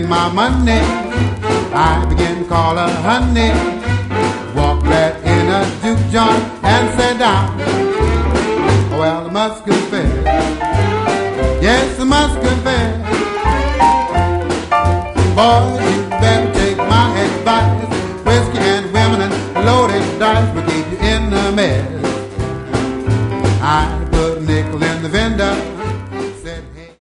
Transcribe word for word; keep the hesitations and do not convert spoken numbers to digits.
my money. I began to call her honey. Walk right in a juke joint and sat down. Well, I must confess, yes, I must confess, boy, you better take my advice. Whiskey and women and loaded dice will keep you in a mess.